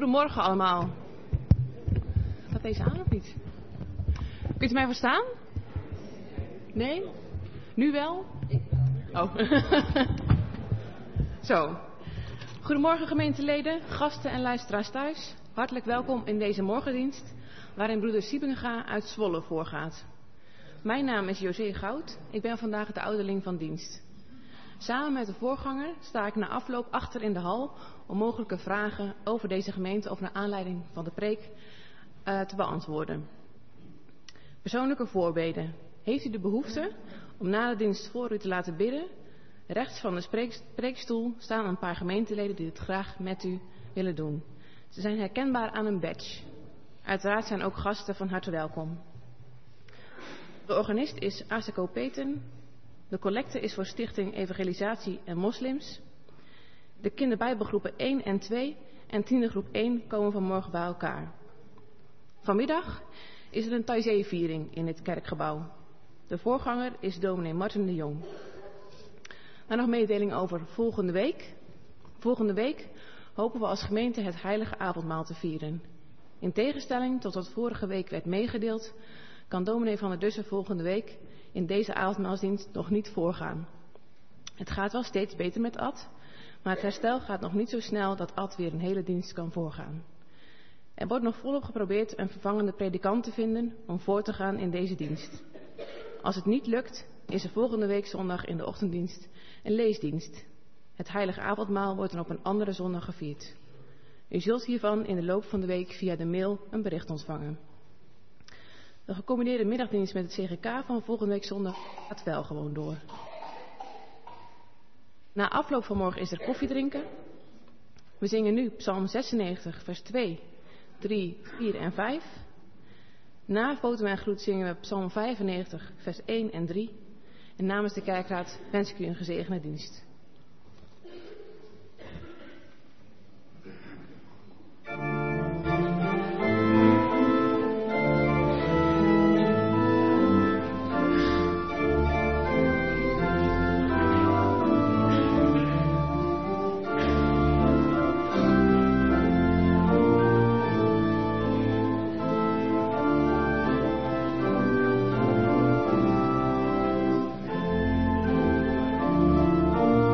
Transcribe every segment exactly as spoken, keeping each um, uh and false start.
Goedemorgen allemaal. Staat deze aan of niet? Kunt u mij verstaan? Nee? Nu wel? Oh. Zo. Goedemorgen gemeenteleden, gasten en luisteraars thuis. Hartelijk welkom in deze morgendienst, waarin broeder Siebenga uit Zwolle voorgaat. Mijn naam is José Goud. Ik ben vandaag de ouderling van dienst. Samen met de voorganger sta ik na afloop achter in de hal om mogelijke vragen over deze gemeente of naar aanleiding van de preek uh, te beantwoorden. Persoonlijke voorbeden. Heeft u de behoefte om na de dienst voor u te laten bidden? Rechts van de spreek, preekstoel staan een paar gemeenteleden die het graag met u willen doen. Ze zijn herkenbaar aan een badge. Uiteraard zijn ook gasten van harte welkom. De organist is Asako Peten. De collecte is voor Stichting Evangelisatie en Moslims. De kinderbijbelgroepen één en twee en tiendergroep één komen vanmorgen bij elkaar. Vanmiddag is er een Taizé-viering in dit kerkgebouw. De voorganger is dominee Martin de Jong. Dan nog mededeling over volgende week. Volgende week hopen we als gemeente het heilige avondmaal te vieren. In tegenstelling tot wat vorige week werd meegedeeld, kan dominee van der Dussen volgende week in deze avondmaalsdienst nog niet voorgaan. Het gaat wel steeds beter met Ad, maar het herstel gaat nog niet zo snel dat Ad weer een hele dienst kan voorgaan. Er wordt nog volop geprobeerd een vervangende predikant te vinden om voor te gaan in deze dienst. Als het niet lukt, is er volgende week zondag in de ochtenddienst een leesdienst. Het heilige avondmaal wordt dan op een andere zondag gevierd. U zult hiervan in de loop van de week via de mail een bericht ontvangen. De gecombineerde middagdienst met het C G K van volgende week zondag gaat wel gewoon door. Na afloop van morgen is er koffie drinken. We zingen nu Psalm zesennegentig, vers twee, drie, vier en vijf. Na foto en groet zingen we Psalm vijfennegentig, vers één en drie. En namens de kerkraad wens ik u een gezegende dienst. Thank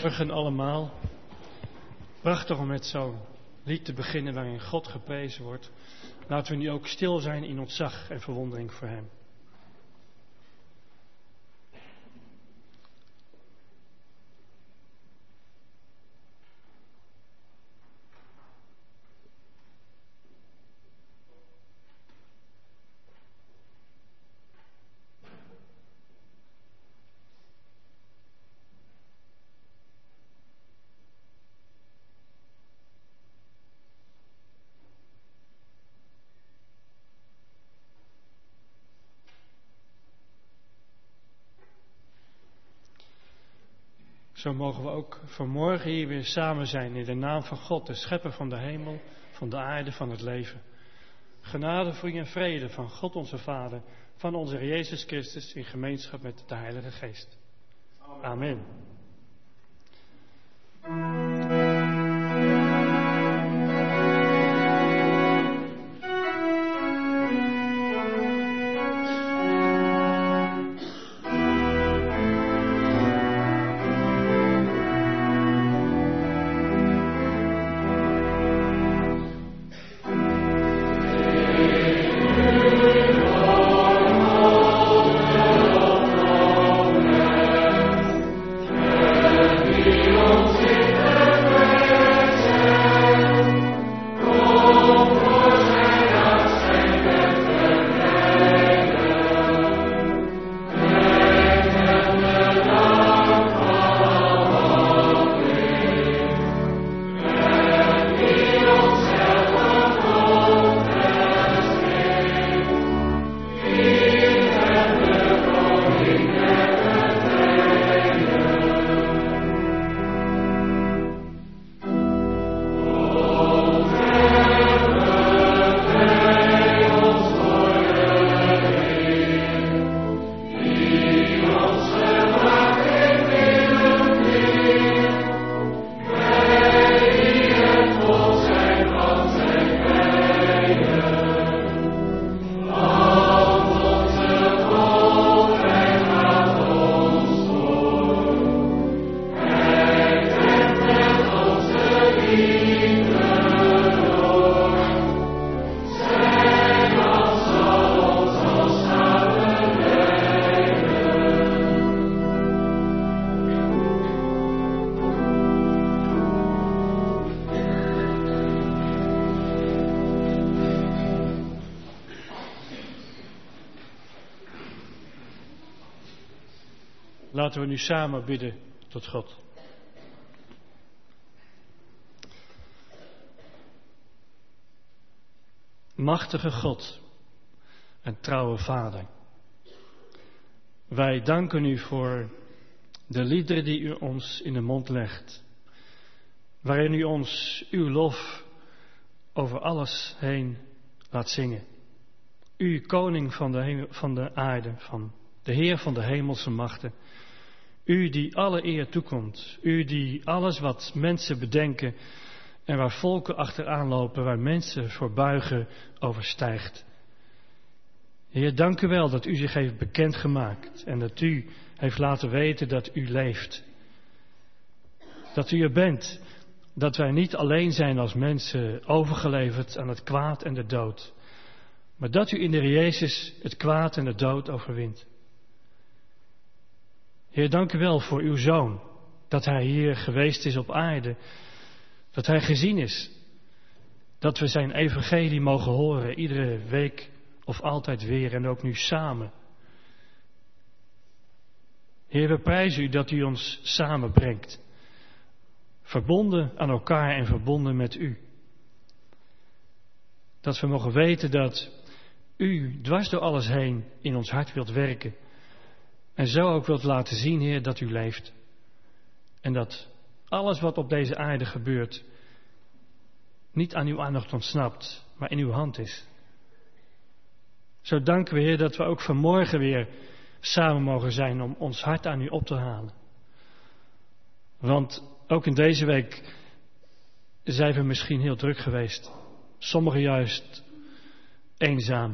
Morgen allemaal. Prachtig om met zo'n lied te beginnen waarin God geprezen wordt. Laten we nu ook stil zijn in ontzag en verwondering voor Hem. Zo mogen we ook vanmorgen hier weer samen zijn in de naam van God, de schepper van de hemel, van de aarde, van het leven. Genade voor je en vrede van God onze Vader, van onze Heer Jezus Christus in gemeenschap met de Heilige Geest. Amen. Laten we nu samen bidden tot God. Machtige God en trouwe Vader, wij danken u voor de liederen die u ons in de mond legt, waarin u ons uw lof over alles heen laat zingen. U, koning van de, hemel, van de aarde, van de Heer van de hemelse machten. U die alle eer toekomt. U die alles wat mensen bedenken en waar volken achteraan lopen, waar mensen voor buigen, overstijgt. Heer, dank u wel dat u zich heeft bekendgemaakt en dat u heeft laten weten dat u leeft. Dat u er bent. Dat wij niet alleen zijn als mensen overgeleverd aan het kwaad en de dood. Maar dat u in de Heer Jezus het kwaad en de dood overwint. Heer, dank u wel voor uw Zoon, dat Hij hier geweest is op aarde, dat Hij gezien is, dat we zijn evangelie mogen horen, iedere week of altijd weer en ook nu samen. Heer, we prijzen u dat u ons samenbrengt, verbonden aan elkaar en verbonden met u. Dat we mogen weten dat u dwars door alles heen in ons hart wilt werken. En zo ook wilt laten zien, Heer, dat u leeft. En dat alles wat op deze aarde gebeurt niet aan uw aandacht ontsnapt, maar in uw hand is. Zo danken we, Heer, dat we ook vanmorgen weer samen mogen zijn om ons hart aan u op te halen. Want ook in deze week zijn we misschien heel druk geweest. Sommigen juist eenzaam.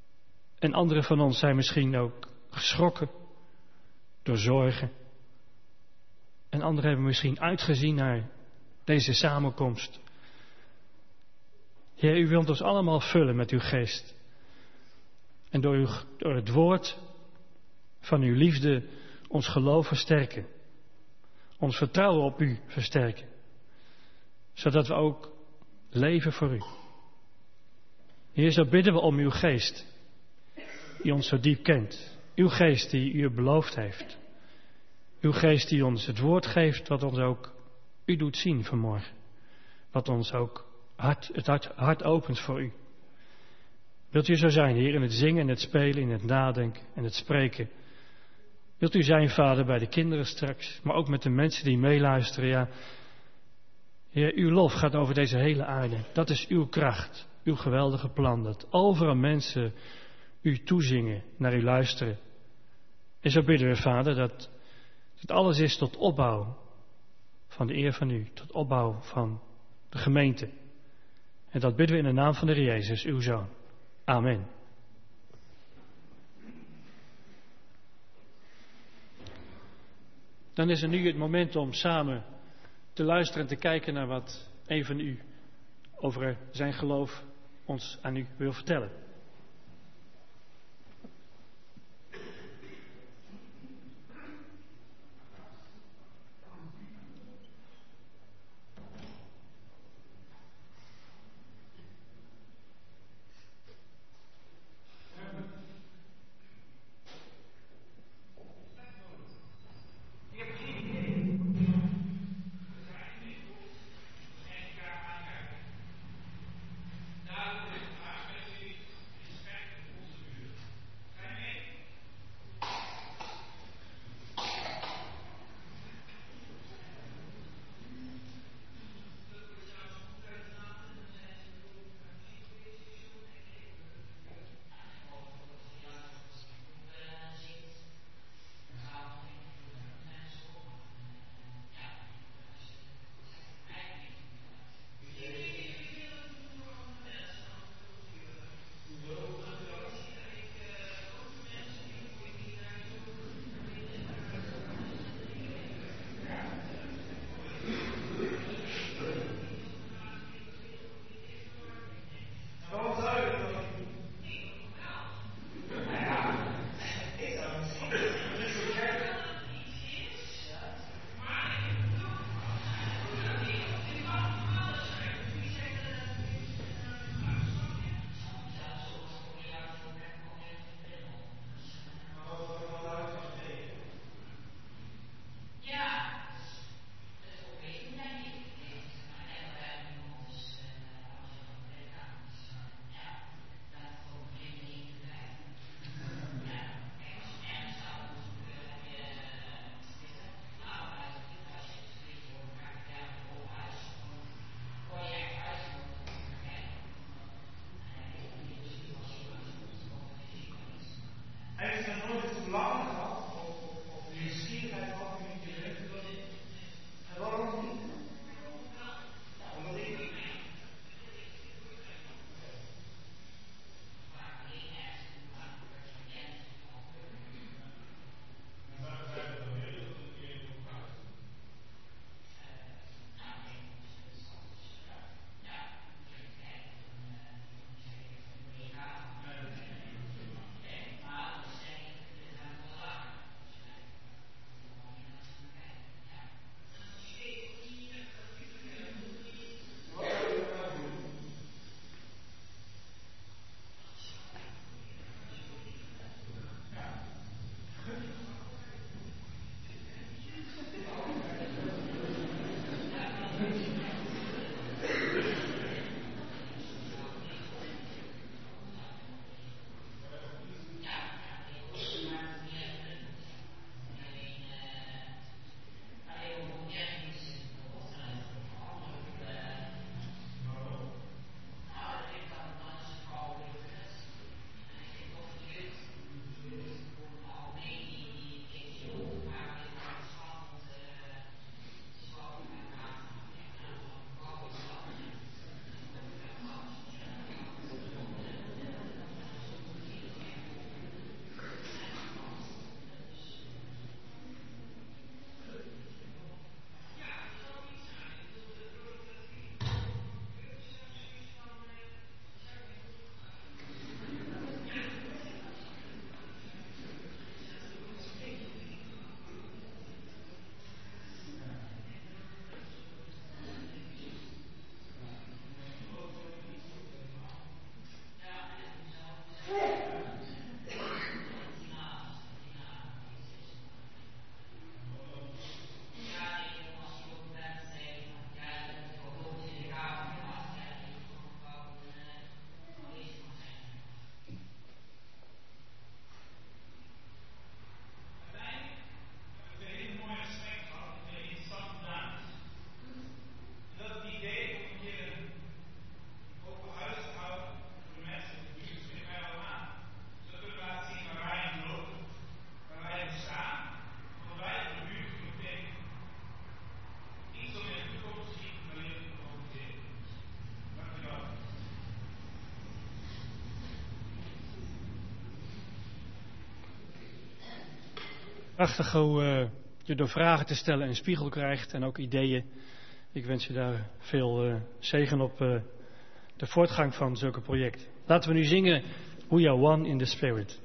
En anderen van ons zijn misschien ook geschrokken door zorgen, En anderen hebben misschien uitgezien naar deze samenkomst. Heer, u wilt ons allemaal vullen met uw geest. En door, uw, door het woord van uw liefde ons geloof versterken. Ons vertrouwen op u versterken. Zodat we ook leven voor u. Heer, zo bidden we om uw geest. Die ons zo diep kent. Uw geest die u beloofd heeft. Uw geest die ons het woord geeft wat ons ook u doet zien vanmorgen. Wat ons ook hart, het hart, hart opent voor u. Wilt u zo zijn, Heer, in het zingen en het spelen, in het nadenken en het spreken. Wilt u zijn, Vader, bij de kinderen straks, maar ook met de mensen die meeluisteren, ja. Heer, uw lof gaat over deze hele aarde. Dat is uw kracht, uw geweldige plan, dat overal mensen u toezingen, naar u luisteren. En zo bidden we, Vader, dat het alles is tot opbouw van de eer van u, tot opbouw van de gemeente. En dat bidden we in de naam van de Heer Jezus, uw Zoon. Amen. Dan is er nu het moment om samen te luisteren en te kijken naar wat een van u over zijn geloof ons aan u wil vertellen. Prachtig hoe uh, je door vragen te stellen een spiegel krijgt en ook ideeën. Ik wens je daar veel uh, zegen op uh, de voortgang van zulke projecten. Laten we nu zingen We Are One in the Spirit.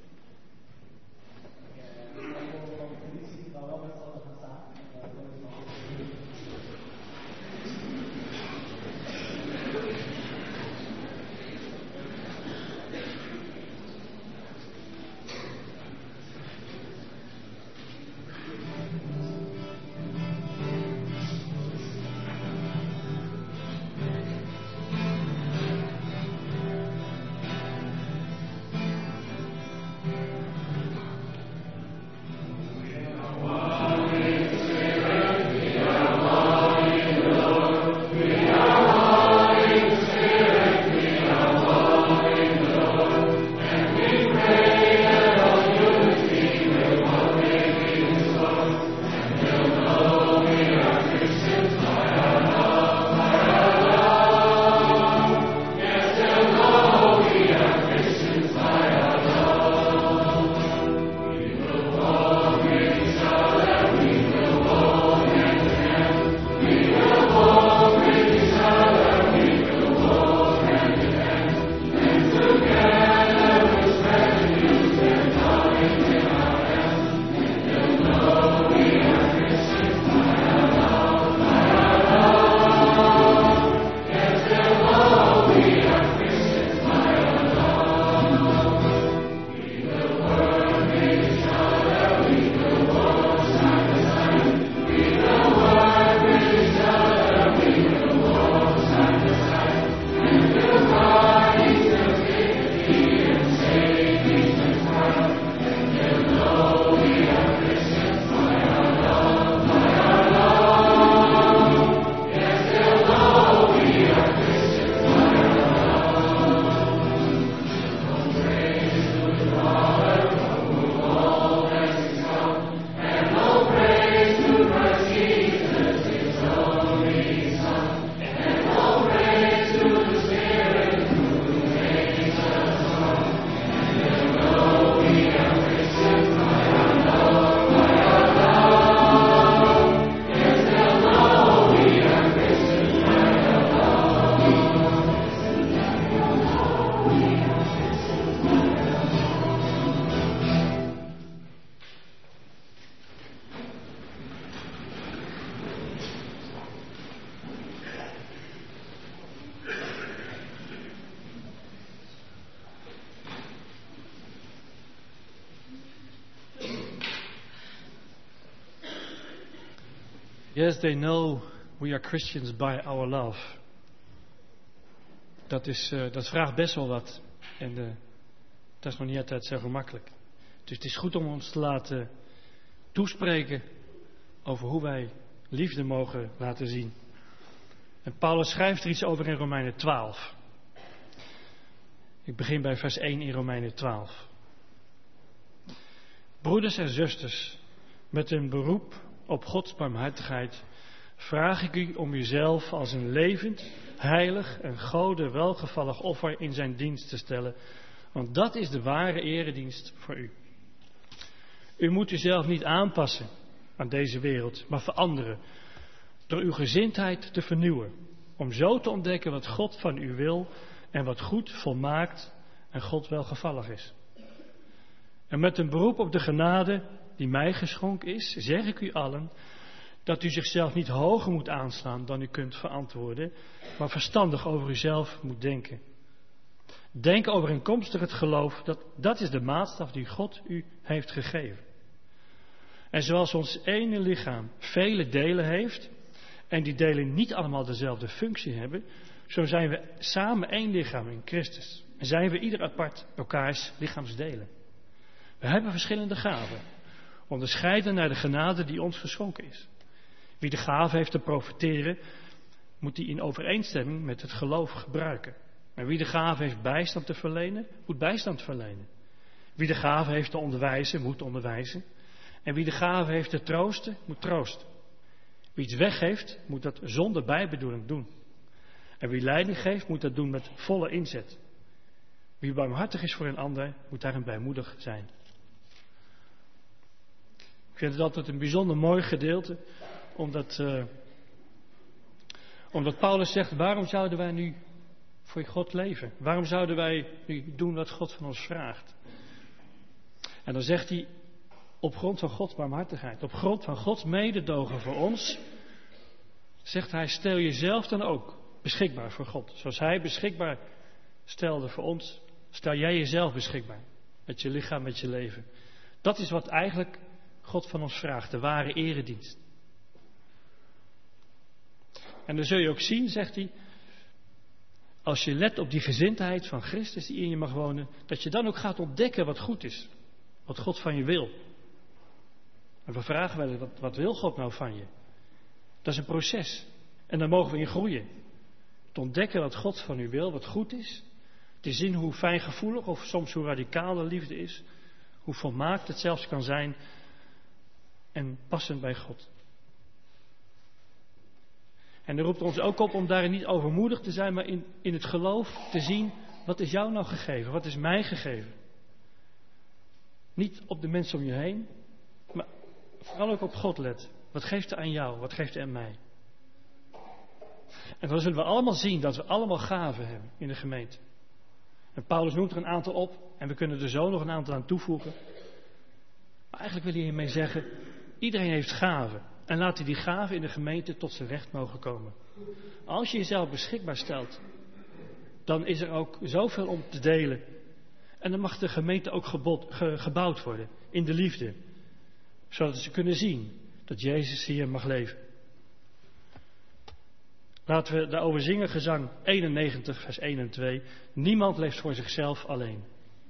Yes, they know we are Christians by our love. Dat, is, uh, dat vraagt best wel wat. En uh, dat is nog niet altijd zo gemakkelijk. Dus het is goed om ons te laten toespreken over hoe wij liefde mogen laten zien. En Paulus schrijft er iets over in Romeinen twaalf. Ik begin bij vers één in Romeinen twaalf. Broeders en zusters, met een beroep op Gods barmhartigheid vraag ik u om uzelf als een levend, heilig en Gode welgevallig offer in zijn dienst te stellen, want dat is de ware eredienst voor u. U moet uzelf niet aanpassen aan deze wereld, maar veranderen door uw gezindheid te vernieuwen, om zo te ontdekken wat God van u wil en wat goed, volmaakt en God welgevallig is. En met een beroep op de genade die mij geschonken is, zeg ik u allen dat u zichzelf niet hoger moet aanslaan dan u kunt verantwoorden, maar verstandig over uzelf moet denken. Denk overeenkomstig het geloof, dat, dat is de maatstaf die God u heeft gegeven. En zoals ons ene lichaam vele delen heeft, en die delen niet allemaal dezelfde functie hebben, zo zijn we samen één lichaam in Christus. En zijn we ieder apart elkaars lichaamsdelen. We hebben verschillende gaven, onderscheiden naar de genade die ons geschonken is. Wie de gave heeft te profiteren, moet die in overeenstemming met het geloof gebruiken. En wie de gave heeft bijstand te verlenen, moet bijstand verlenen. Wie de gave heeft te onderwijzen, moet onderwijzen. En wie de gave heeft te troosten, moet troosten. Wie iets weggeeft, moet dat zonder bijbedoeling doen. En wie leiding geeft, moet dat doen met volle inzet. Wie barmhartig is voor een ander, moet daarin blijmoedig zijn. Ik vind het altijd een bijzonder mooi gedeelte, omdat, uh, omdat Paulus zegt, waarom zouden wij nu voor God leven? Waarom zouden wij nu doen wat God van ons vraagt? En dan zegt hij, op grond van Gods barmhartigheid, op grond van Gods mededogen voor ons, zegt hij, stel jezelf dan ook beschikbaar voor God. Zoals hij beschikbaar stelde voor ons, stel jij jezelf beschikbaar. Met je lichaam, met je leven. Dat is wat eigenlijk God van ons vraagt, de ware eredienst. En dan zul je ook zien, zegt hij, als je let op die gezindheid van Christus die in je mag wonen, dat je dan ook gaat ontdekken wat goed is. Wat God van je wil. En we vragen wel eens, wat, wat wil God nou van je? Dat is een proces. En daar mogen we in groeien. Te ontdekken wat God van u wil, wat goed is. Te zien hoe fijngevoelig of soms hoe radicaal de liefde is. Hoe volmaakt het zelfs kan zijn. En passend bij God. En er roept ons ook op om daarin niet overmoedig te zijn, maar in, in het geloof te zien, wat is jou nou gegeven? Wat is mij gegeven? Niet op de mensen om je heen, maar vooral ook op God let. Wat geeft hij aan jou? Wat geeft hij aan mij? En dan zullen we allemaal zien dat we allemaal gaven hebben in de gemeente. En Paulus noemt er een aantal op en we kunnen er zo nog een aantal aan toevoegen. Maar eigenlijk wil hij hiermee zeggen, iedereen heeft gaven. En laat hij die gaven in de gemeente tot zijn recht mogen komen. Als je jezelf beschikbaar stelt, dan is er ook zoveel om te delen. En dan mag de gemeente ook gebod, ge, gebouwd worden in de liefde. Zodat ze kunnen zien dat Jezus hier mag leven. Laten we daarover zingen, gezang eenennegentig, vers één en twee. Niemand leeft voor zichzelf alleen.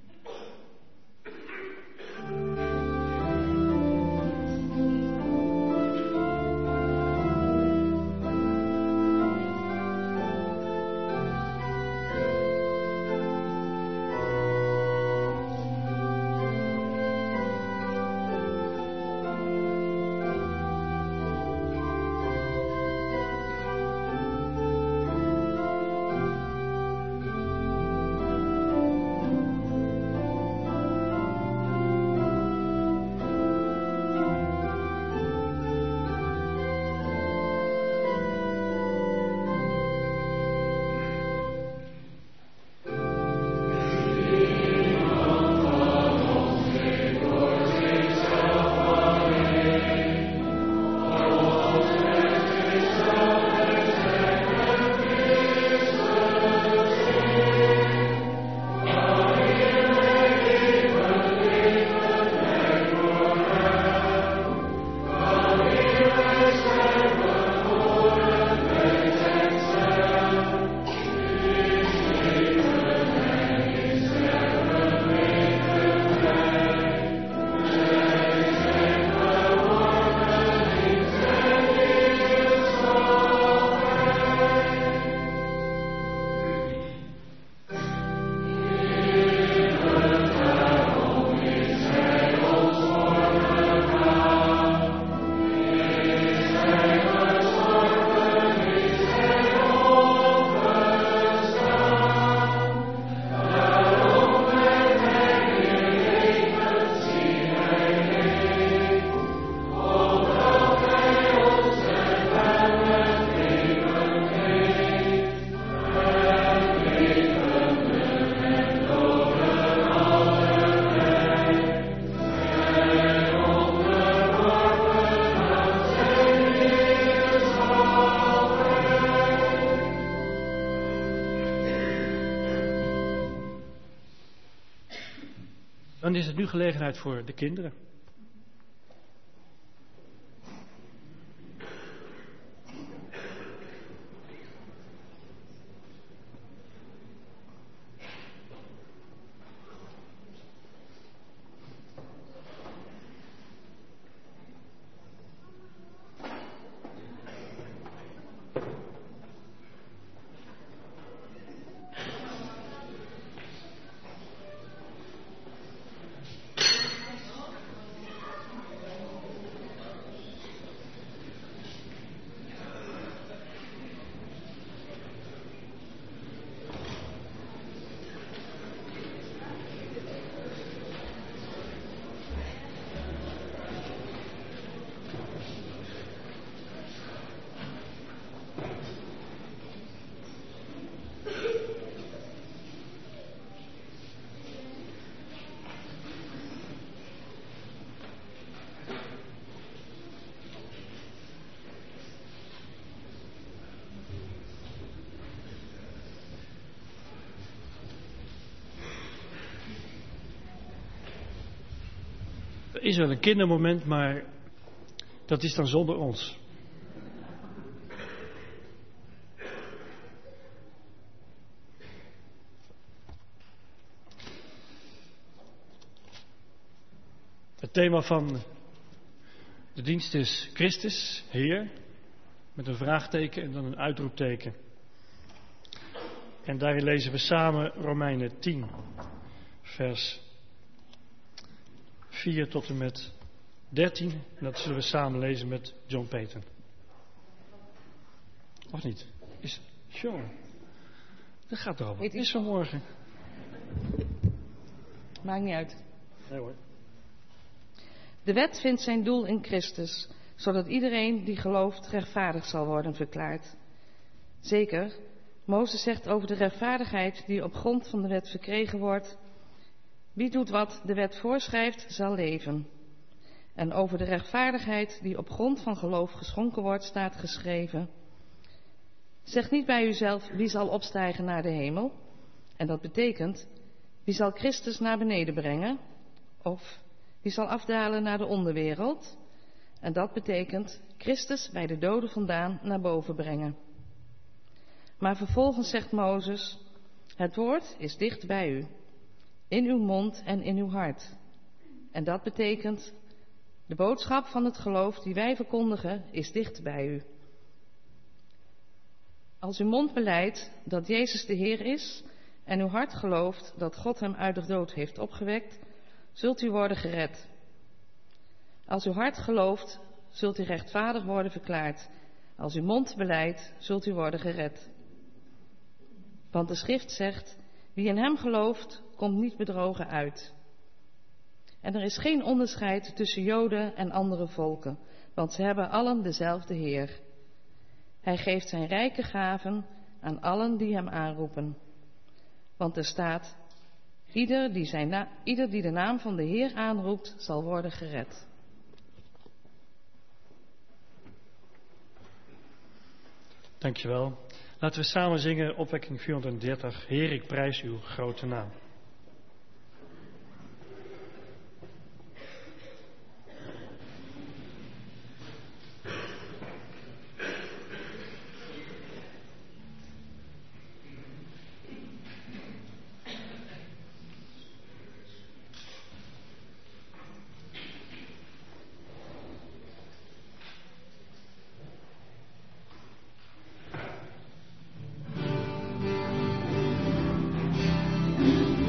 Dan is het nu gelegenheid voor de kinderen. is wel een kindermoment, maar dat is dan zonder ons. Het thema van de dienst is Christus, Heer, met een vraagteken en dan een uitroepteken. En daarin lezen we samen Romeinen tien, vers vier tot en met dertien. En dat zullen we samen lezen met John Peter. Of niet? Is, jongen, dat gaat er al. Het is vanmorgen. Maakt niet uit. Nee hoor. De wet vindt zijn doel in Christus, zodat iedereen die gelooft rechtvaardig zal worden verklaard. Zeker, Mozes zegt over de rechtvaardigheid die op grond van de wet verkregen wordt: wie doet wat de wet voorschrijft, zal leven. En over de rechtvaardigheid die op grond van geloof geschonken wordt, staat geschreven: zeg niet bij uzelf, wie zal opstijgen naar de hemel? En dat betekent, wie zal Christus naar beneden brengen? Of wie zal afdalen naar de onderwereld? En dat betekent Christus bij de doden vandaan naar boven brengen. Maar vervolgens zegt Mozes: het woord is dicht bij u, in uw mond en in uw hart. En dat betekent, de boodschap van het geloof die wij verkondigen is dicht bij u. Als uw mond belijdt dat Jezus de Heer is en uw hart gelooft dat God hem uit de dood heeft opgewekt, zult u worden gered. Als uw hart gelooft, zult u rechtvaardig worden verklaard. Als uw mond belijdt, zult u worden gered. Want de schrift zegt, wie in hem gelooft, komt niet bedrogen uit. En er is geen onderscheid tussen Joden en andere volken, want ze hebben allen dezelfde Heer. Hij geeft zijn rijke gaven aan allen die hem aanroepen. Want er staat, ieder die, zijn na- ieder die de naam van de Heer aanroept, zal worden gered. Dankjewel. Laten we samen zingen opwekking vierhonderddertig. Heer, ik prijs uw grote naam. Thank you.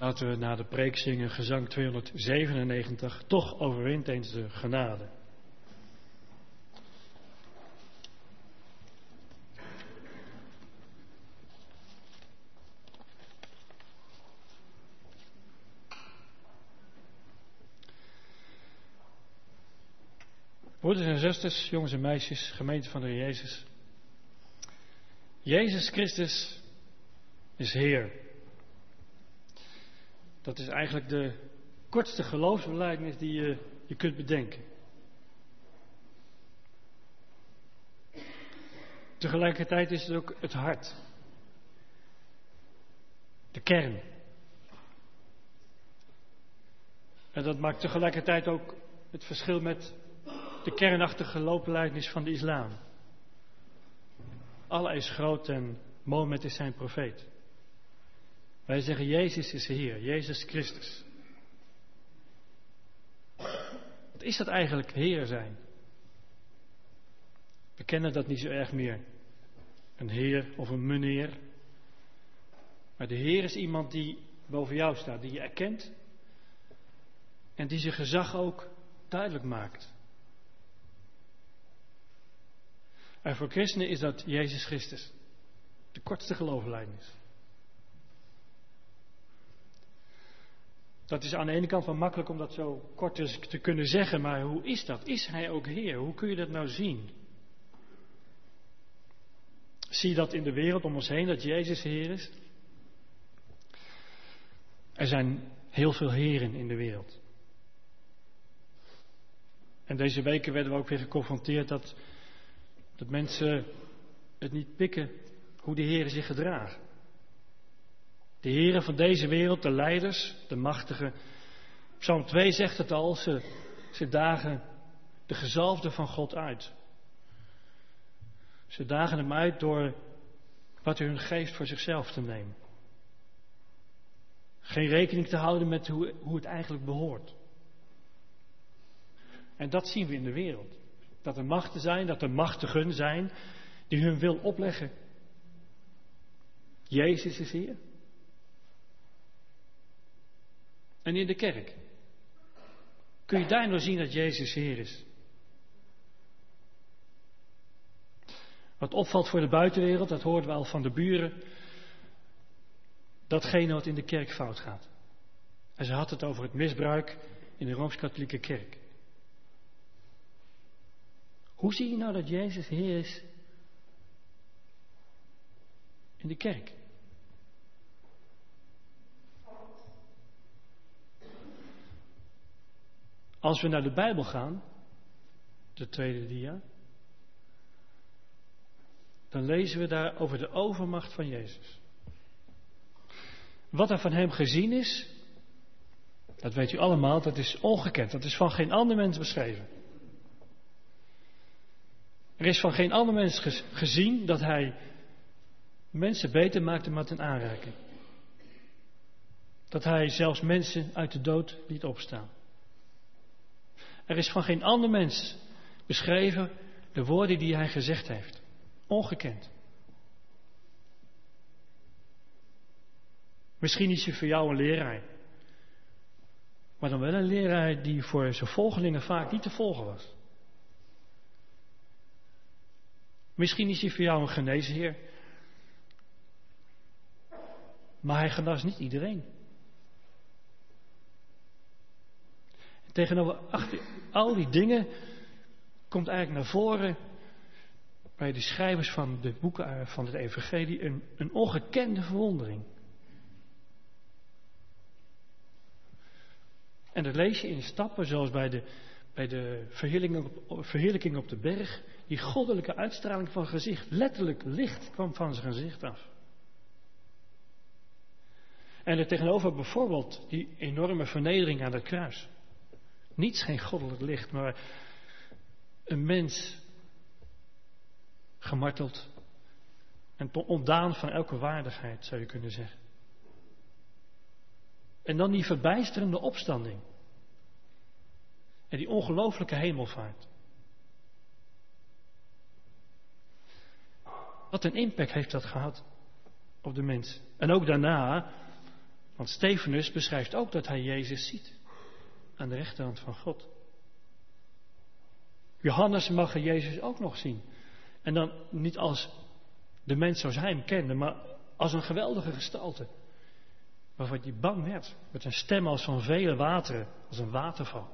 Laten we na de preek zingen gezang tweehonderdzevenennegentig. Toch overwint eens de genade. Broeders en zusters, jongens en meisjes, gemeente van de Heer Jezus. Jezus Christus is Heer. Dat is eigenlijk de kortste geloofsbelijdenis die je, je kunt bedenken. Tegelijkertijd is het ook het hart. De kern. En dat maakt tegelijkertijd ook het verschil met de kernachtige geloofsbelijdenis van de islam. Allah is groot en Mohammed is zijn profeet. Wij zeggen Jezus is Heer, Jezus Christus. Wat is dat eigenlijk, Heer zijn? We kennen dat niet zo erg meer. Een Heer of een meneer. Maar de Heer is iemand die boven jou staat, die je erkent. En die zijn gezag ook duidelijk maakt. En voor christenen is dat Jezus Christus. De kortste geloofsbelijdenis. Dat is aan de ene kant wel makkelijk om dat zo kort te kunnen zeggen, maar hoe is dat? Is Hij ook Heer? Hoe kun je dat nou zien? Zie je dat in de wereld om ons heen, dat Jezus Heer is? Er zijn heel veel heren in de wereld. En deze weken werden we ook weer geconfronteerd dat, dat mensen het niet pikken hoe de heren zich gedragen. De heren van deze wereld, de leiders, de machtigen. Psalm twee zegt het al, ze, ze dagen de gezalfde van God uit. Ze dagen hem uit door wat hun geeft voor zichzelf te nemen. Geen rekening te houden met hoe, hoe het eigenlijk behoort. En dat zien we in de wereld. Dat er machten zijn, dat er machtigen zijn die hun wil opleggen. Jezus is Heer. En in de kerk. Kun je daar nou zien dat Jezus Heer is? Wat opvalt voor de buitenwereld, dat hoorden we al van de buren. Datgene wat in de kerk fout gaat. En ze had het over het misbruik in de Rooms-Katholieke kerk. Hoe zie je nou dat Jezus Heer is in de kerk? Als we naar de Bijbel gaan, de tweede dia, dan lezen we daar over de overmacht van Jezus. Wat er van hem gezien is, dat weet u allemaal, dat is ongekend. Dat is van geen ander mens beschreven. Er is van geen ander mens gezien dat hij mensen beter maakte met een aanraking. Dat hij zelfs mensen uit de dood liet opstaan. Er is van geen ander mens beschreven de woorden die hij gezegd heeft. Ongekend. Misschien is hij voor jou een leraar. Maar dan wel een leraar die voor zijn volgelingen vaak niet te volgen was. Misschien is hij voor jou een geneesheer. Maar hij genas niet iedereen. En tegenover achter al die dingen komt eigenlijk naar voren bij de schrijvers van de boeken van het evangelie een, een ongekende verwondering. En dat lees je in stappen zoals bij de, bij de verheerlijking, op, verheerlijking op de berg. Die goddelijke uitstraling van gezicht. Letterlijk licht kwam van zijn gezicht af. En er tegenover bijvoorbeeld die enorme vernedering aan het kruis. Niets geen goddelijk licht, maar een mens gemarteld en ontdaan van elke waardigheid, zou je kunnen zeggen. En dan die verbijsterende opstanding. En die ongelooflijke hemelvaart. Wat een impact heeft dat gehad op de mens. En ook daarna, Want Stefanus beschrijft ook dat hij Jezus ziet. Aan de rechterhand van God. Johannes mag Jezus ook nog zien. En dan niet als de mens zoals hij hem kende, maar als een geweldige gestalte. Waarvan hij bang werd. Met een stem als van vele wateren. Als een waterval.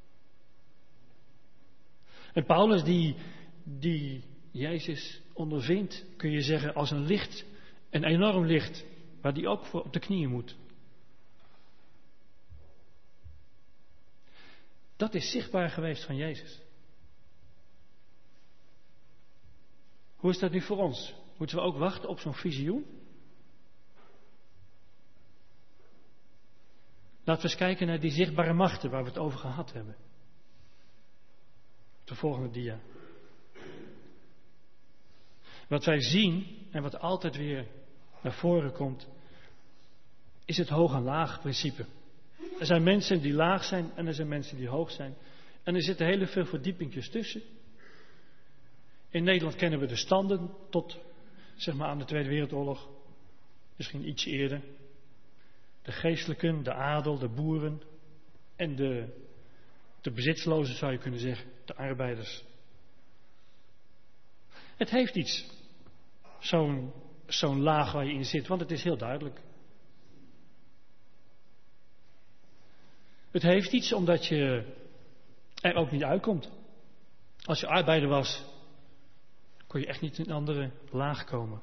En Paulus die, die Jezus ondervindt, kun je zeggen, als een licht. Een enorm licht. Waar hij ook voor op de knieën moet. Dat is zichtbaar geweest van Jezus. Hoe is dat nu voor ons? Moeten we ook wachten op zo'n visioen? Laten we eens kijken naar die zichtbare machten waar we het over gehad hebben. De volgende dia. Wat wij zien en wat altijd weer naar voren komt, is het hoog en laag principe. Er zijn mensen die laag zijn en er zijn mensen die hoog zijn. En er zitten heel veel verdiepingjes tussen. In Nederland kennen we de standen tot, zeg maar, aan de Tweede Wereldoorlog. Misschien iets eerder. De geestelijken, de adel, de boeren en de, de bezitslozen zou je kunnen zeggen, de arbeiders. Het heeft iets, zo'n, zo'n laag waar je in zit, want het is heel duidelijk. Het heeft iets omdat je er ook niet uitkomt. Als je arbeider was, kon je echt niet in een andere laag komen.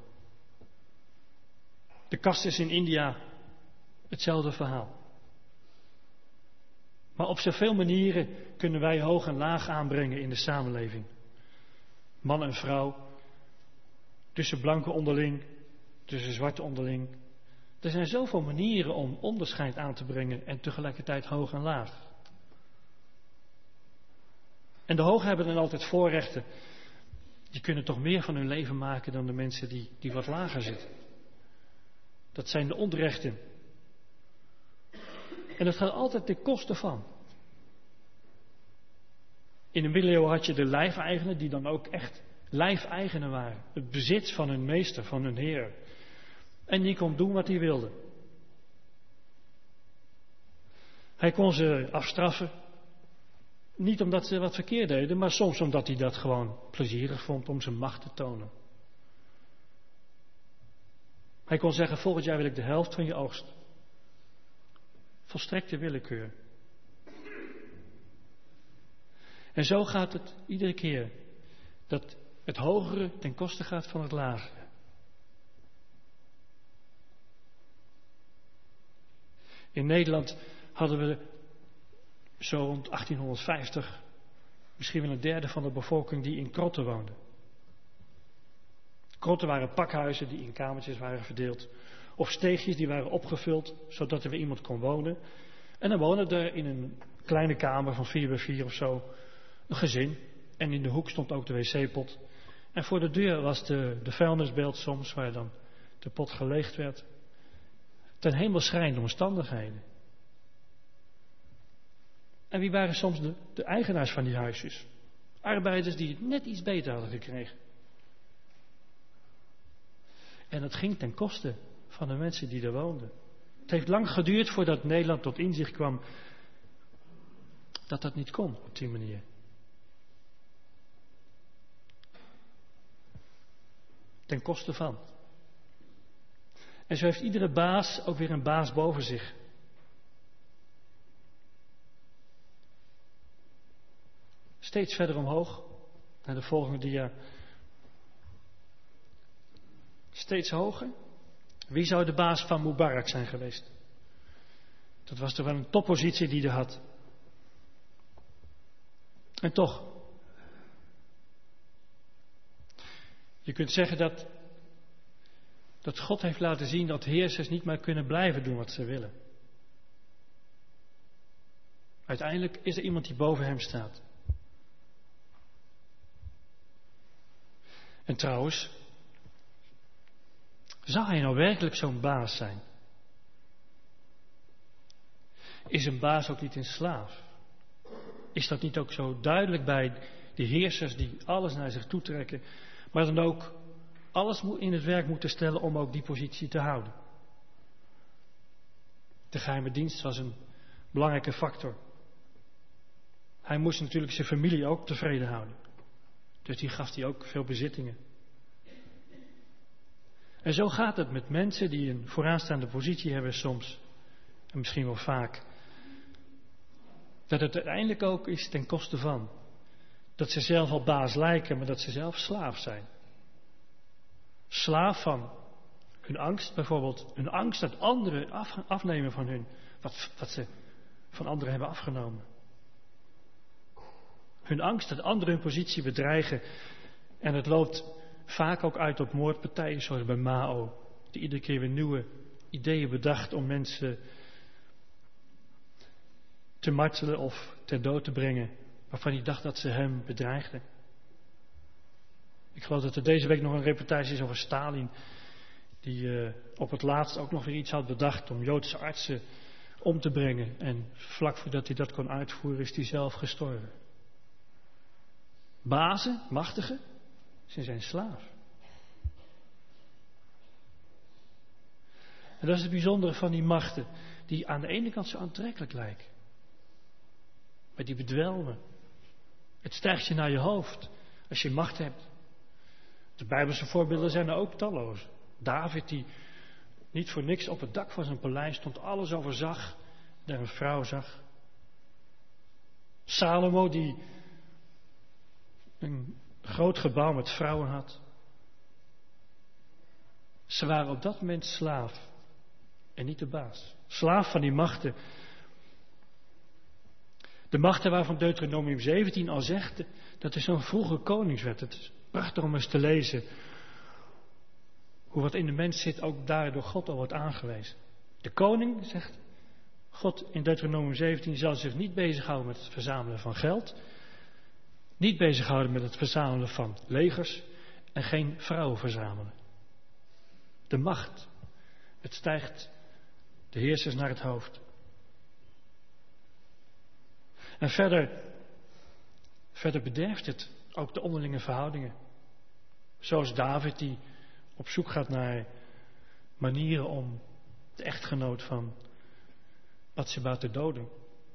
De kast is in India hetzelfde verhaal. Maar op zoveel manieren kunnen wij hoog en laag aanbrengen in de samenleving. Man en vrouw, tussen blanken onderling, tussen zwarte onderling. Er zijn zoveel manieren om onderscheid aan te brengen en tegelijkertijd hoog en laag. En de hogen hebben dan altijd voorrechten. Die kunnen toch meer van hun leven maken dan de mensen die, die wat lager zitten. Dat zijn de onrechten. En dat gaat altijd ten koste van. In de middeleeuwen had je de lijfeigenen die dan ook echt lijfeigenen waren. Het bezit van hun meester, van hun heer. En die kon doen wat hij wilde. Hij kon ze afstraffen. Niet omdat ze wat verkeerd deden, maar soms omdat hij dat gewoon plezierig vond om zijn macht te tonen. Hij kon zeggen, volgend jaar wil ik de helft van je oogst. Volstrekte willekeur. En zo gaat het iedere keer. Dat het hogere ten koste gaat van het lagere. In Nederland hadden we zo rond achttienhonderdvijftig misschien wel een derde van de bevolking die in krotten woonde. Krotten waren pakhuizen die in kamertjes waren verdeeld. Of steegjes die waren opgevuld zodat er weer iemand kon wonen. En dan woonde er in een kleine kamer van vier bij vier of zo een gezin. En in de hoek stond ook de wc-pot. En voor de deur was de, de vuilnisbelt soms waar dan de pot geleegd werd. Ten hemel schrijnende omstandigheden. En wie waren soms de, de eigenaars van die huisjes? Arbeiders die het net iets beter hadden gekregen. En dat ging ten koste van de mensen die er woonden. Het heeft lang geduurd voordat Nederland tot inzicht kwam dat dat niet kon op die manier. Ten koste van. En zo heeft iedere baas ook weer een baas boven zich. Steeds verder omhoog, naar de volgende dia. Steeds hoger. Wie zou de baas van Mubarak zijn geweest? Dat was toch wel een toppositie die hij had. En toch. Je kunt zeggen dat, dat God heeft laten zien dat heersers niet meer kunnen blijven doen wat ze willen. Uiteindelijk is er iemand die boven hem staat. En trouwens, zou hij nou werkelijk zo'n baas zijn? Is een baas ook niet een slaaf? Is dat niet ook zo duidelijk bij de heersers die alles naar zich toe trekken, maar dan ook alles in het werk moeten stellen om ook die positie te houden? De geheime dienst was een belangrijke factor. Hij moest natuurlijk zijn familie ook tevreden houden. Dus die gaf hij ook veel bezittingen. En zo gaat het met mensen die een vooraanstaande positie hebben soms. En misschien wel vaak. Dat het uiteindelijk ook is ten koste van. Dat ze zelf al baas lijken, maar dat ze zelf slaaf zijn. Slaaf van hun angst bijvoorbeeld. Hun angst dat anderen af, afnemen van hun. Wat, wat ze van anderen hebben afgenomen. Hun angst dat anderen hun positie bedreigen. En het loopt vaak ook uit op moordpartijen zoals bij Mao. Die iedere keer weer nieuwe ideeën bedacht om mensen te martelen of ter dood te brengen. Waarvan hij dacht dat ze hem bedreigden. Ik geloof dat er deze week nog een reportage is over Stalin. Die uh, op het laatst ook nog weer iets had bedacht om Joodse artsen om te brengen. En vlak voordat hij dat kon uitvoeren is hij zelf gestorven. Bazen, machtigen, ze zijn slaaf. En dat is het bijzondere van die machten. Die aan de ene kant zo aantrekkelijk lijken. Maar die bedwelmen. Het stijgt je naar je hoofd als je macht hebt. De Bijbelse voorbeelden zijn er ook talloos. David die niet voor niks op het dak van zijn paleis stond, alles overzag, daar een vrouw zag. Salomo die een groot gebouw met vrouwen had. Ze waren op dat moment slaaf en niet de baas. Slaaf van die machten. De machten waarvan Deuteronomium zeventien al zegt dat er zo'n vroege koningswet. Het is prachtig om eens te lezen hoe wat in de mens zit ook daar door God al wordt aangewezen. De koning, zegt God in Deuteronomium zeventien, zal zich niet bezighouden met het verzamelen van geld. Niet bezighouden met het verzamelen van legers en geen vrouwen verzamelen. De macht. Het stijgt de heersers naar het hoofd. En verder, verder bederft het ook de onderlinge verhoudingen. Zoals David die op zoek gaat naar manieren om de echtgenoot van Batseba te doden.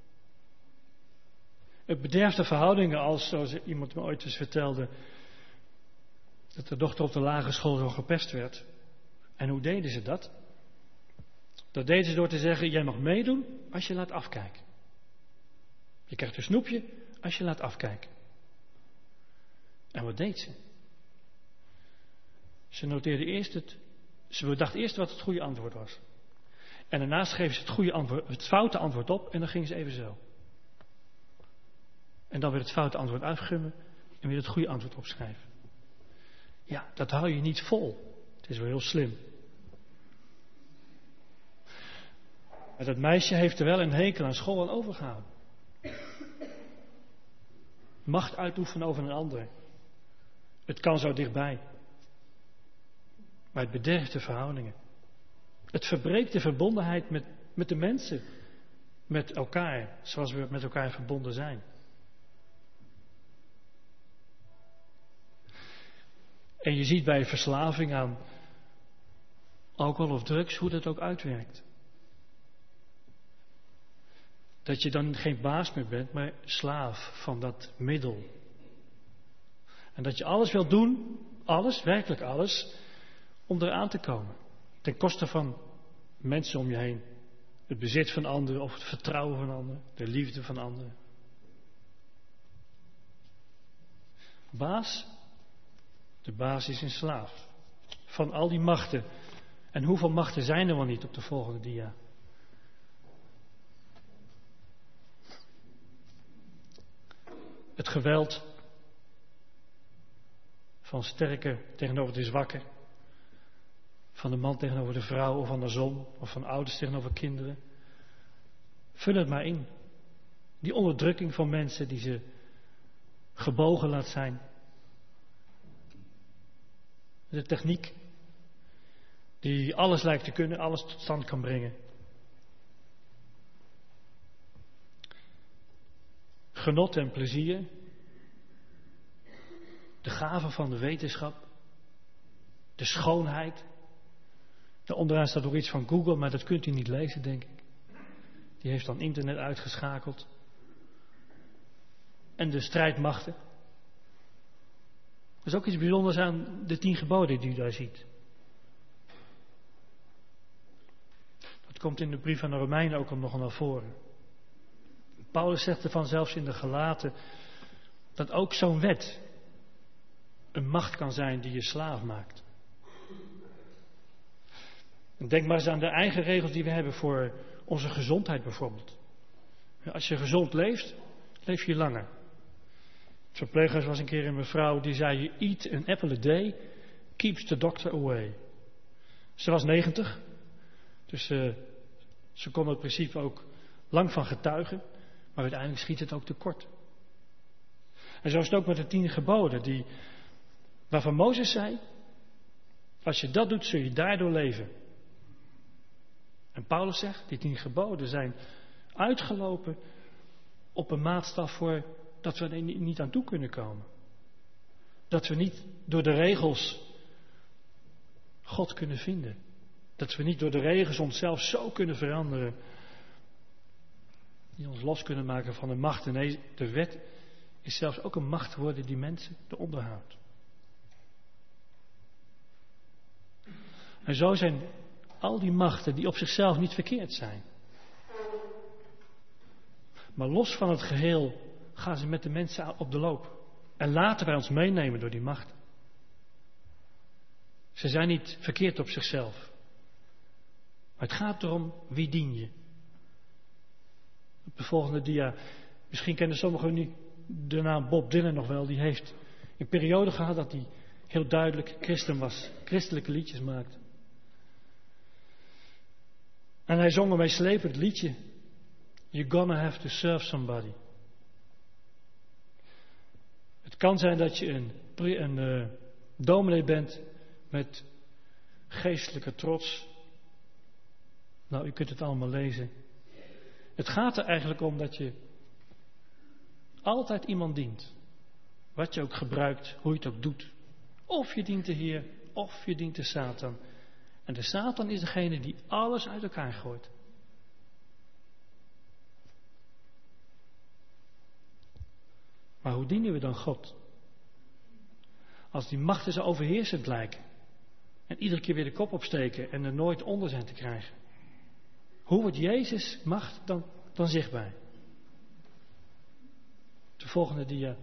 Het bederft de verhoudingen als, zoals iemand me ooit eens vertelde, dat de dochter op de lagere school zo gepest werd. En hoe deden ze dat? Dat deden ze door te zeggen, jij mag meedoen als je laat afkijken. Je krijgt een snoepje als je laat afkijken. En wat deed ze? Ze noteerde eerst het, ze bedacht eerst wat het goede antwoord was. En daarna schreef ze het, goede antwoord, het foute antwoord op en dan ging ze even zo. En dan weer het foute antwoord uitgummen en weer het goede antwoord opschrijven. Ja, dat hou je niet vol. Het is wel heel slim. Maar dat meisje heeft er wel een hekel aan school aan overgehouden. Macht uitoefenen over een ander. Het kan zo dichtbij. Maar het bederft de verhoudingen. Het verbreekt de verbondenheid met, met de mensen. Met elkaar. Zoals we met elkaar verbonden zijn. En je ziet bij verslaving aan alcohol of drugs hoe dat ook uitwerkt. Dat je dan geen baas meer bent, maar slaaf van dat middel. En dat je alles wil doen, alles, werkelijk alles, om eraan te komen. Ten koste van mensen om je heen. Het bezit van anderen of het vertrouwen van anderen, de liefde van anderen. Baas, de baas is een slaaf. Van al die machten. En hoeveel machten zijn er wel niet op de volgende dia? Het geweld van sterke tegenover de zwakke, van de man tegenover de vrouw of andersom, of van ouders tegenover kinderen. Vul het maar in. Die onderdrukking van mensen die ze gebogen laat zijn. De techniek die alles lijkt te kunnen, alles tot stand kan brengen. Genot en plezier. De gave van de wetenschap. De schoonheid. Daar onderaan staat nog iets van Google, maar dat kunt u niet lezen, denk ik. die heeft dan internet uitgeschakeld. En de strijdmachten. Er is ook iets bijzonders aan de tien geboden die u daar ziet. Dat komt in de brief aan de Romeinen ook al nog naar voren. Paulus zegt ervan zelfs in de Galaten dat ook zo'n wet een macht kan zijn die je slaaf maakt. En denk maar eens aan de eigen regels die we hebben voor onze gezondheid bijvoorbeeld. Als je gezond leeft, leef je langer. Het verpleeghuis was een keer een mevrouw die zei: eat an apple a day, keeps the doctor away. Ze was negentig, dus uh, ze kon het principe ook lang van getuigen, maar uiteindelijk schiet het ook tekort. En zo is het ook met de tien geboden, die, waarvan Mozes zei: als je dat doet, zul je daardoor leven. En Paulus zegt, die tien geboden zijn uitgelopen op een maatstaf voor dat we er niet aan toe kunnen komen. Dat we niet door de regels God kunnen vinden. Dat we niet door de regels onszelf zo kunnen veranderen. Die ons los kunnen maken van de macht. Nee, de wet is zelfs ook een macht geworden die mensen eronder houdt. En zo zijn al die machten die op zichzelf niet verkeerd zijn. Maar los van het geheel gaan ze met de mensen op de loop. En laten wij ons meenemen door die machten. Ze zijn niet verkeerd op zichzelf. Maar het gaat erom, wie dien je? Op de volgende dia. Misschien kennen sommigen nu de naam Bob Dylan nog wel. Die heeft een periode gehad dat hij heel duidelijk christen was. Christelijke liedjes maakte. En hij zong een meeslepend liedje. You're gonna have to serve somebody. Het kan zijn dat je een, een uh, dominee bent met geestelijke trots. Nou, u kunt het allemaal lezen. Het gaat er eigenlijk om dat je altijd iemand dient. Wat je ook gebruikt, hoe je het ook doet. Of je dient de Heer, of je dient de Satan. En de Satan is degene die alles uit elkaar gooit. Maar hoe dienen we dan God? Als die machten zo overheersend lijken. En iedere keer weer de kop opsteken en er nooit onder zijn te krijgen. Hoe wordt Jezus macht dan, dan zichtbaar? De volgende dia.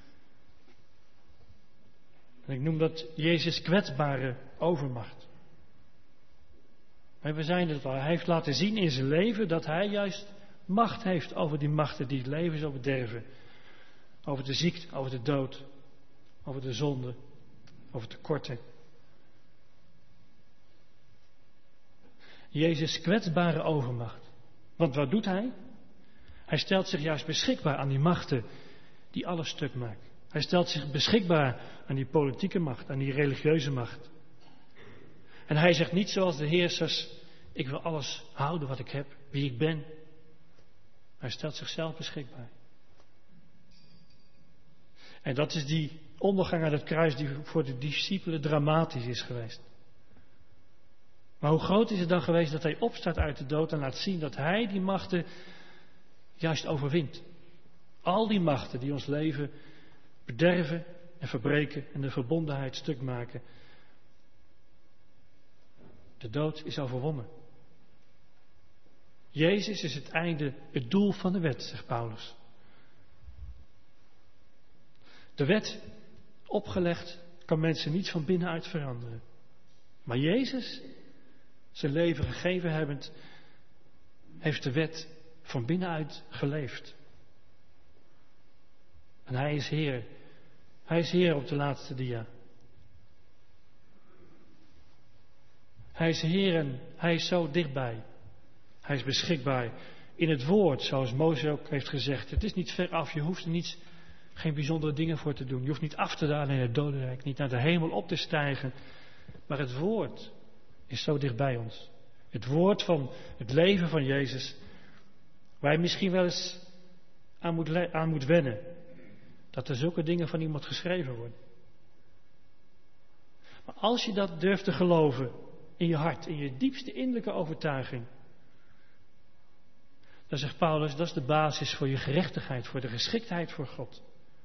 En ik noem dat Jezus kwetsbare overmacht. Maar we zijn het al. Hij heeft laten zien in zijn leven dat hij juist macht heeft over die machten die het leven zo bederven. Over de ziekte, over de dood, over de zonde, over tekorten. Jezus kwetsbare overmacht. Want wat doet hij? Hij stelt zich juist beschikbaar aan die machten die alles stuk maken. Hij stelt zich beschikbaar aan die politieke macht, aan die religieuze macht. En hij zegt niet zoals de heersers: ik wil alles houden wat ik heb, wie ik ben. Hij stelt zichzelf beschikbaar. En dat is die ondergang aan het kruis die voor de discipelen dramatisch is geweest. Maar hoe groot is het dan geweest dat hij opstaat uit de dood en laat zien dat hij die machten juist overwint. Al die machten die ons leven bederven en verbreken en de verbondenheid stuk maken. De dood is overwonnen. Jezus is het einde, het doel van de wet, zegt Paulus. De wet, opgelegd, kan mensen niet van binnenuit veranderen. Maar Jezus, zijn leven gegeven hebbend, heeft de wet van binnenuit geleefd. En hij is Heer. Hij is Heer op de laatste dia. Hij is Heer en hij is zo dichtbij. Hij is beschikbaar in het woord, zoals Mozes ook heeft gezegd. Het is niet ver af, je hoeft er niets, geen bijzondere dingen voor te doen. Je hoeft niet af te dalen in het dodenrijk, niet naar de hemel op te stijgen. Maar het woord is zo dicht bij ons. Het woord van het leven van Jezus, waar je misschien wel eens aan moet, le- aan moet wennen. Dat er zulke dingen van iemand geschreven worden. Maar als je dat durft te geloven in je hart, in je diepste innerlijke overtuiging, Dan zegt Paulus, dat is de basis voor je gerechtigheid, voor de geschiktheid voor God.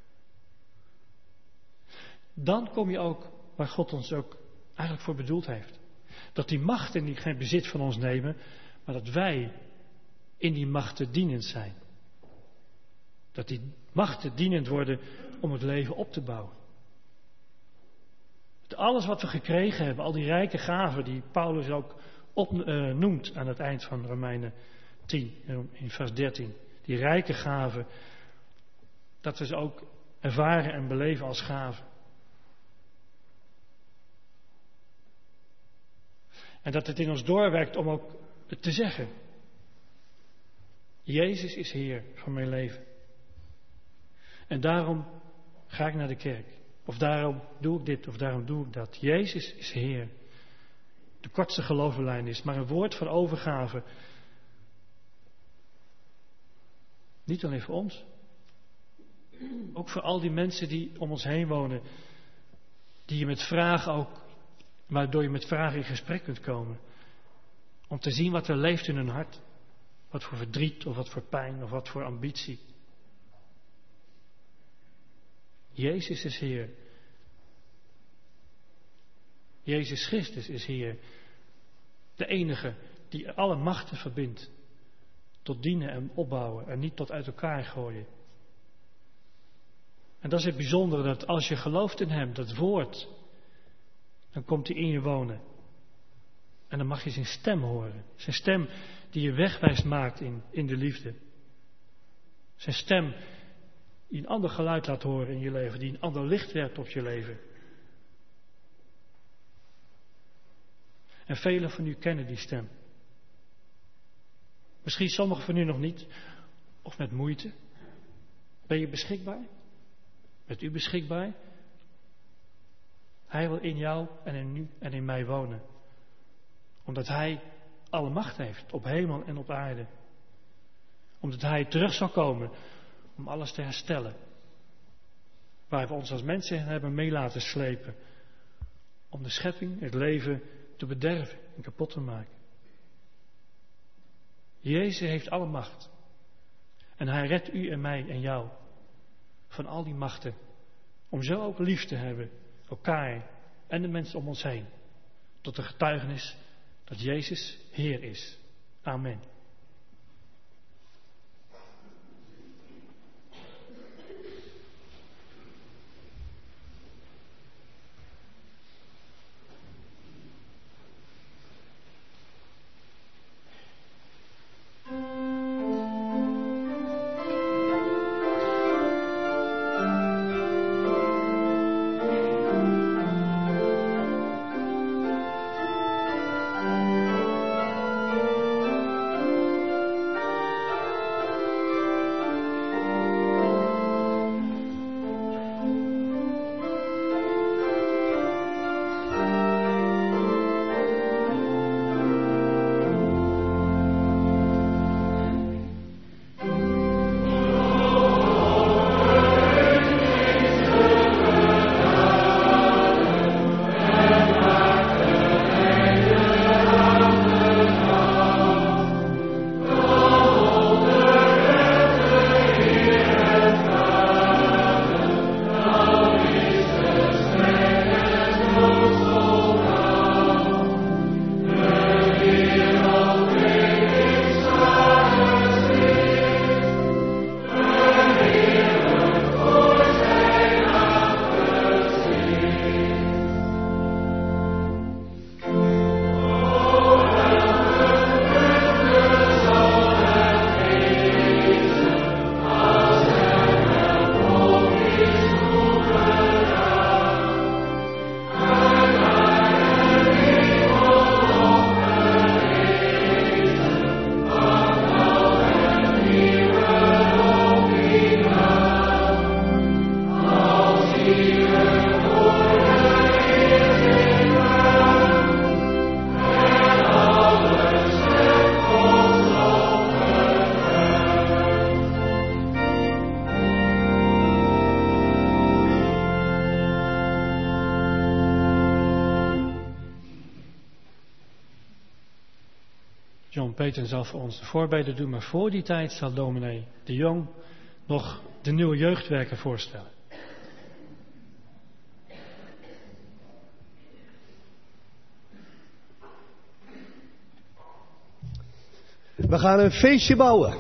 Dan kom je ook waar God ons ook eigenlijk voor bedoeld heeft. Dat die machten die geen bezit van ons nemen, maar dat wij in die machten dienend zijn. Dat die machten dienend worden om het leven op te bouwen. Dat alles wat we gekregen hebben, al die rijke gaven die Paulus ook op, uh, noemt aan het eind van Romeinen tien, in vers dertien. Die rijke gaven, dat we ze ook ervaren en beleven als gaven. En dat het in ons doorwerkt om ook te zeggen: Jezus is Heer van mijn leven. En daarom ga ik naar de kerk. Of daarom doe ik dit, of daarom doe ik dat. Jezus is Heer. De kortste geloofslijn is maar een woord van overgave. Niet alleen voor ons. Ook voor al die mensen die om ons heen wonen. Die je met vragen ook, waardoor je met vragen in gesprek kunt komen. Om te zien wat er leeft in hun hart. Wat voor verdriet, of wat voor pijn, of wat voor ambitie. Jezus is Heer. Jezus Christus is Heer. De enige die alle machten verbindt. Tot dienen en opbouwen en niet tot uit elkaar gooien. En dat is het bijzondere, dat als je gelooft in Hem, dat woord, dan komt Hij in je wonen. En dan mag je zijn stem horen. Zijn stem die je wegwijs maakt in, in de liefde. Zijn stem die een ander geluid laat horen in je leven, die een ander licht werpt op je leven. En velen van u kennen die stem. Misschien sommigen van u nog niet, of met moeite. Ben je beschikbaar? Bent u beschikbaar? Hij wil in jou en in u en in mij wonen. Omdat Hij alle macht heeft, op hemel en op aarde. Omdat Hij terug zal komen om alles te herstellen. Waar we ons als mensen hebben mee laten slepen. Om de schepping, het leven te bederven en kapot te maken. Jezus heeft alle macht. En Hij redt u en mij en jou van al die machten. Om zo ook lief te hebben, elkaar en de mensen om ons heen. Tot de getuigenis dat Jezus Heer is. Amen. John Peten zal voor ons de voorbeden doen, maar voor die tijd zal dominee de Jong nog de nieuwe jeugdwerker voorstellen. We gaan een feestje bouwen.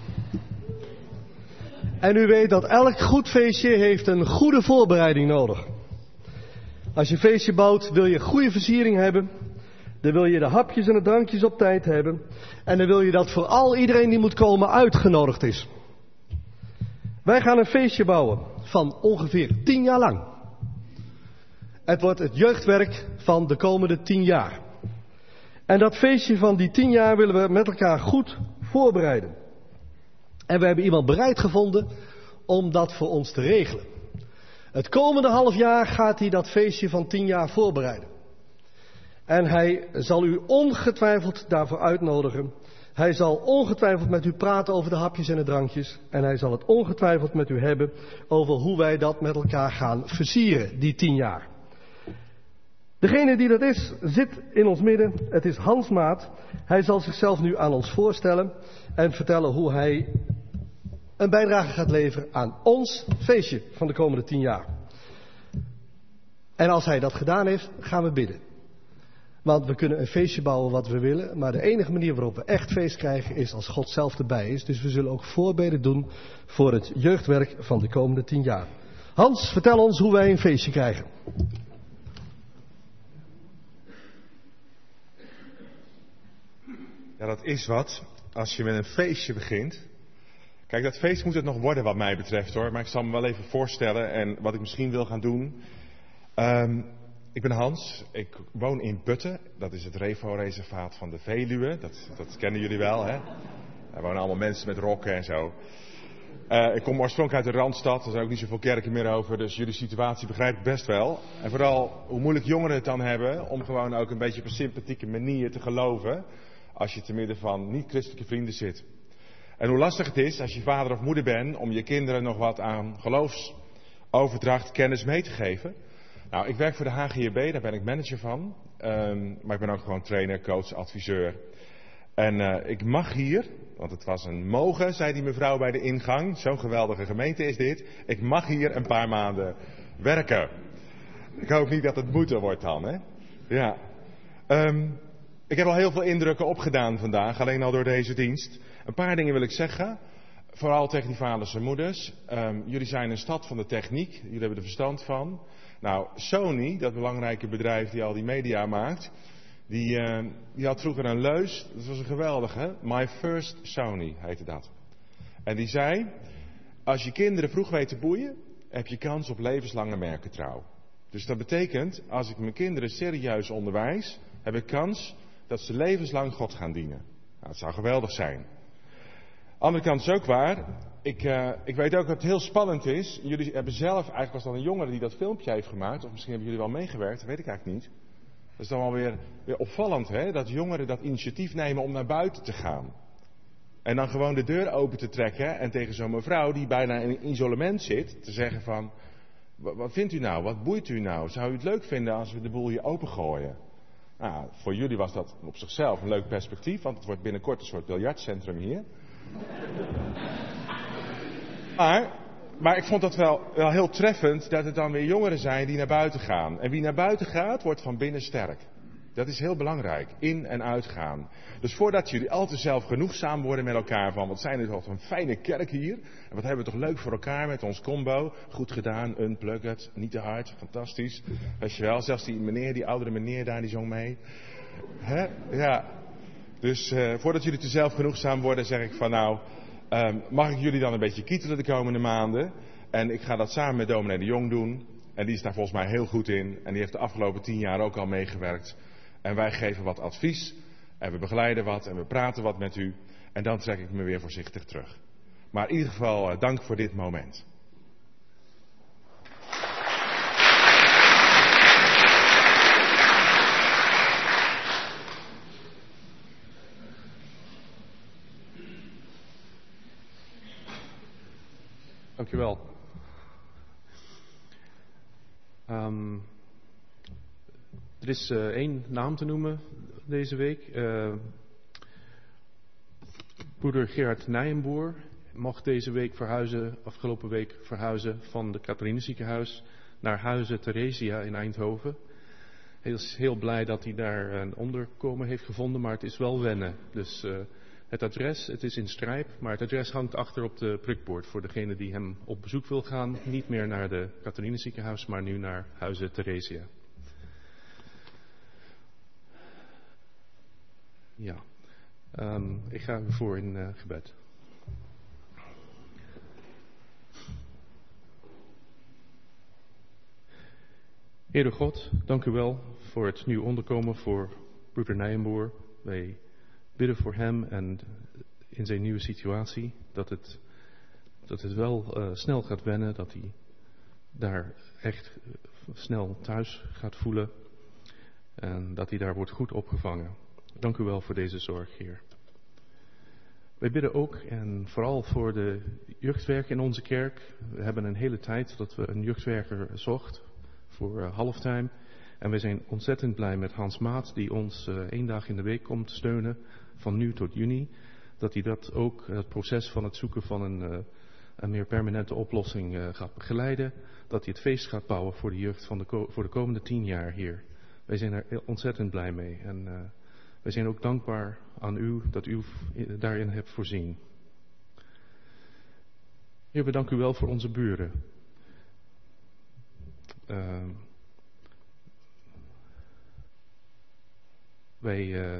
En u weet dat elk goed feestje heeft een goede voorbereiding nodig. Als je een feestje bouwt, wil je goede versiering hebben. Dan wil je de hapjes en de drankjes op tijd hebben. En dan wil je dat vooral iedereen die moet komen uitgenodigd is. Wij gaan een feestje bouwen van ongeveer tien jaar lang. Het wordt het jeugdwerk van de komende tien jaar. En dat feestje van die tien jaar willen we met elkaar goed voorbereiden. En we hebben iemand bereid gevonden om dat voor ons te regelen. Het komende half jaar gaat hij dat feestje van tien jaar voorbereiden. En hij zal u ongetwijfeld daarvoor uitnodigen. Hij zal ongetwijfeld met u praten over de hapjes en de drankjes. En hij zal het ongetwijfeld met u hebben over hoe wij dat met elkaar gaan versieren, die tien jaar. Degene die dat is, zit in ons midden. Het is Hans Maat. Hij zal zichzelf nu aan ons voorstellen en vertellen hoe hij een bijdrage gaat leveren aan ons feestje van de komende tien jaar. En als hij dat gedaan heeft, gaan we bidden. Want we kunnen een feestje bouwen wat we willen, maar de enige manier waarop we echt feest krijgen is als God zelf erbij is. Dus we zullen ook voorbeden doen voor het jeugdwerk van de komende tien jaar. Hans, vertel ons hoe wij een feestje krijgen. Ja, dat is wat. Als je met een feestje begint. Kijk, dat feest moet het nog worden wat mij betreft hoor. Maar ik zal me wel even voorstellen en wat ik misschien wil gaan doen. Um, ik ben Hans. Ik woon in Butten. Dat is het Revo-reservaat van de Veluwe. Dat, dat kennen jullie wel, hè? Daar wonen allemaal mensen met rokken en zo. Uh, ik kom oorspronkelijk uit de Randstad. Er zijn ook niet zoveel kerken meer over. Dus jullie situatie begrijp ik best wel. En vooral hoe moeilijk jongeren het dan hebben. Om gewoon ook een beetje op een sympathieke manier te geloven. Als je te midden van niet-christelijke vrienden zit. En hoe lastig het is als je vader of moeder bent om je kinderen nog wat aan geloofsoverdracht, kennis mee te geven. Nou, ik werk voor de H G J B, daar ben ik manager van. Um, maar ik ben ook gewoon trainer, coach, adviseur. En uh, ik mag hier, want het was een mogen, zei die mevrouw bij de ingang. Zo'n geweldige gemeente is dit. Ik mag hier een paar maanden werken. Ik hoop niet dat het moeten wordt dan, hè. Ja. Um, Ik heb al heel veel indrukken opgedaan vandaag, alleen al door deze dienst. Een paar dingen wil ik zeggen, vooral tegen die vaders en moeders. Um, jullie zijn een stad van de techniek, jullie hebben er verstand van. Nou, Sony, dat belangrijke bedrijf die al die media maakt, die, uh, die had vroeger een leus, dat was een geweldige, My First Sony heette dat. En die zei, als je kinderen vroeg weet te boeien, heb je kans op levenslange merkentrouw. Dus dat betekent, als ik mijn kinderen serieus onderwijs, heb ik kans dat ze levenslang God gaan dienen. Nou, dat zou geweldig zijn. Andere kant is ook waar. Ik, uh, ik weet ook dat het heel spannend is. Jullie hebben zelf, eigenlijk was dat een jongere die dat filmpje heeft gemaakt. Of misschien hebben jullie wel meegewerkt, dat weet ik eigenlijk niet. Dat is dan wel weer, weer opvallend, hè? Dat jongeren dat initiatief nemen om naar buiten te gaan. En dan gewoon de deur open te trekken en tegen zo'n mevrouw die bijna in isolement zit, te zeggen van, wat vindt u nou? Wat boeit u nou? Zou u het leuk vinden als we de boel hier opengooien? Nou, voor jullie was dat op zichzelf een leuk perspectief, want het wordt binnenkort een soort biljartcentrum hier. Maar, maar ik vond dat wel, wel heel treffend dat het dan weer jongeren zijn die naar buiten gaan. En wie naar buiten gaat, wordt van binnen sterk. Dat is heel belangrijk, in- en uitgaan. Dus voordat jullie al te zelfgenoegzaam worden met elkaar van, wat zijn er toch een fijne kerk hier. En wat hebben we toch leuk voor elkaar met ons combo. Goed gedaan, unplugged, niet te hard, fantastisch. Weet je wel, zelfs die meneer, die oudere meneer daar, die zong mee. Hè? Ja. Dus uh, voordat jullie te zelfgenoegzaam worden, zeg ik van nou, um, mag ik jullie dan een beetje kietelen de komende maanden. En ik ga dat samen met dominee de Jong doen. En die is daar volgens mij heel goed in. En die heeft de afgelopen tien jaar ook al meegewerkt. En wij geven wat advies. En we begeleiden wat. En we praten wat met u. En dan trek ik me weer voorzichtig terug. Maar in ieder geval uh, dank voor dit moment. Dankjewel. Um, er is uh, één naam te noemen deze week. Uh, broeder Gerard Nijenboer mocht deze week verhuizen, afgelopen week verhuizen van het Katharienziekenhuis naar Huize Theresia in Eindhoven. Hij is heel blij dat hij daar een onderkomen heeft gevonden, maar het is wel wennen. Dus uh, het adres, het is in Strijp, maar het adres hangt achter op de prikbord voor degene die hem op bezoek wil gaan. Niet meer naar de Katharienziekenhuis, maar nu naar Huize Theresia. Ja, um, ik ga u voor in uh, gebed. Heere God, dank u wel voor het nieuw onderkomen voor broeder Nijenboer. Wij bidden voor hem en in zijn nieuwe situatie dat het, dat het wel uh, snel gaat wennen, dat hij daar echt uh, snel thuis gaat voelen en dat hij daar wordt goed opgevangen. Dank u wel voor deze zorg, Heer. Wij bidden ook en vooral voor de jeugdwerker in onze kerk. We hebben een hele tijd dat we een jeugdwerker zochten voor uh, halftime. En wij zijn ontzettend blij met Hans Maat, die ons uh, één dag in de week komt steunen, van nu tot juni. Dat hij dat ook, het proces van het zoeken van een, uh, een meer permanente oplossing uh, gaat begeleiden. Dat hij het feest gaat bouwen voor de jeugd van de ko- voor de komende tien jaar hier. Wij zijn er ontzettend blij mee. En uh, wij zijn ook dankbaar aan u dat u daarin hebt voorzien. Heer, we danken u wel voor onze buren. Uh, wij, uh,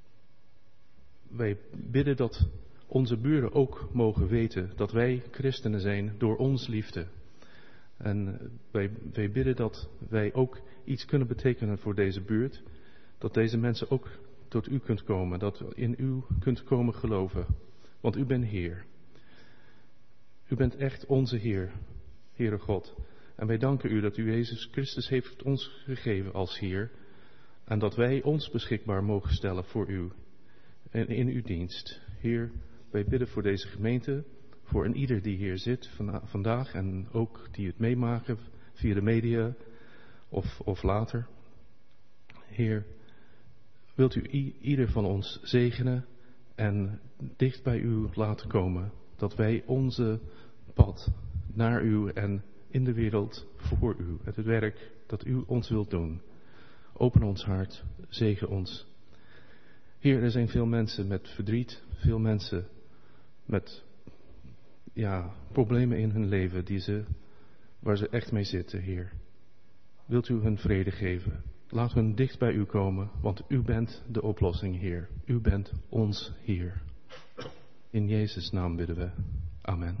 wij bidden dat onze buren ook mogen weten dat wij christenen zijn door ons liefde. En wij, wij bidden dat wij ook iets kunnen betekenen voor deze buurt. Dat deze mensen ook tot u kunt komen. Dat in u kunt komen geloven. Want u bent Heer. U bent echt onze Heer, Heere God. En wij danken u dat u Jezus Christus heeft ons gegeven als Heer. En dat wij ons beschikbaar mogen stellen voor u. En in uw dienst. Heer, wij bidden voor deze gemeente. Voor een ieder die hier zit van, vandaag. En ook die het meemaken via de media. Of, of later. Heer, wilt u i- ieder van ons zegenen. En dicht bij u laten komen. Dat wij onze pad naar u en in de wereld voor u. Het werk dat u ons wilt doen. Open ons hart, zegen ons. Heer, er zijn veel mensen met verdriet, veel mensen met ja, problemen in hun leven die ze, waar ze echt mee zitten, Heer. Wilt u hun vrede geven? Laat hun dicht bij u komen, want u bent de oplossing, Heer. U bent ons Heer. In Jezus' naam bidden we. Amen.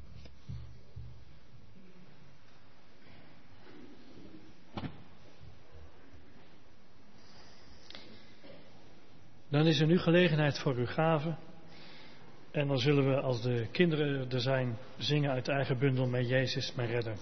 Dan is er nu gelegenheid voor uw gave. En dan zullen we, als de kinderen er zijn, zingen uit de eigen bundel met Jezus, mijn redder.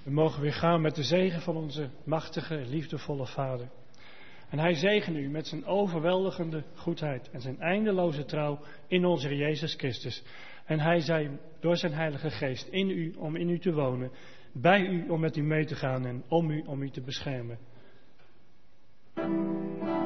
We mogen weer gaan met de zegen van onze machtige, liefdevolle Vader. En hij zegene u met zijn overweldigende goedheid en zijn eindeloze trouw in onze Heer Jezus Christus. En hij zij door zijn Heilige Geest in u om in u te wonen, bij u om met u mee te gaan en om u om u te beschermen.